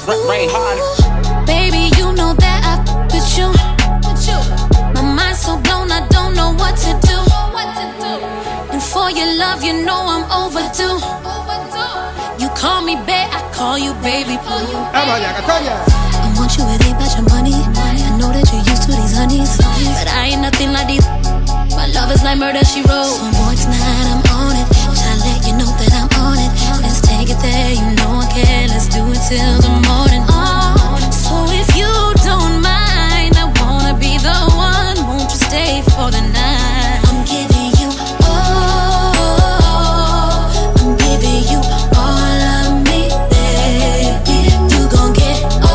Rain hard. Baby, you know that I with you. My mind's so blown, I don't know what to do. And for your love, you know I'm overdue. You call me babe, I call you baby boo. I want you, it ain't about your money. I know that you're used to these honeys, but I ain't nothing like these. My love is like murder, she wrote. So boy, tonight I'm on it. Shall I let you know that I'm on it? Let's take it there, you know I care. Let's do it till the morning. Oh, so if you don't mind, I wanna be the one. Won't you stay for the night? I'm giving you all. I'm giving you all of me, baby. You gon' get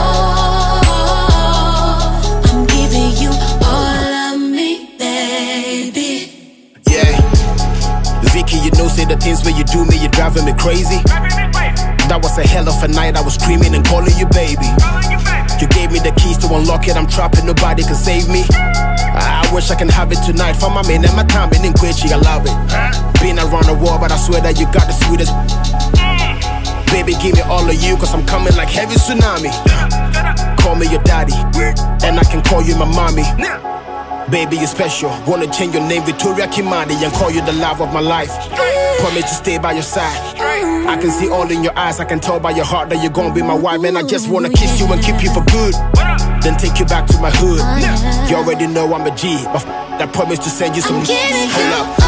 all. I'm giving you all of me, baby. Yeah, Vicky, you know, say the things where you do me, you're driving me crazy. That was a hell of a night, I was screaming and calling you baby. You gave me the keys to unlock it, I'm trapped and nobody can save me. I wish I can have it tonight for my man and my time, and in Quechi, I love it. Been around the world, but I swear that you got the sweetest. Baby, give me all of you, cause I'm coming like heavy tsunami. Call me your daddy, and I can call you my mommy. Baby, you're special. Wanna change your name, Victoria Kimani, and call you the love of my life. Promise to stay by your side. I can see all in your eyes, I can tell by your heart that you're gonna be my wife. Man, I just wanna kiss you and keep you for good, then take you back to my hood. You already know I'm a G, but I promise to send you some. I'm giving Hold you up.